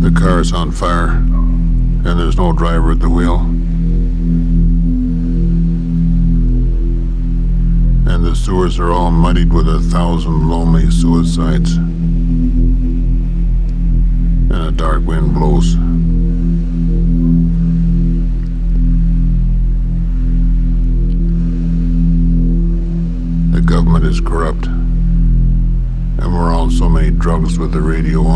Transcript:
The car's on fire, and there's no driver at the wheel. And the sewers are all muddied with 1,000 lonely suicides. And a dark wind blows. The government is corrupt. And we're on so many drugs with the radio on.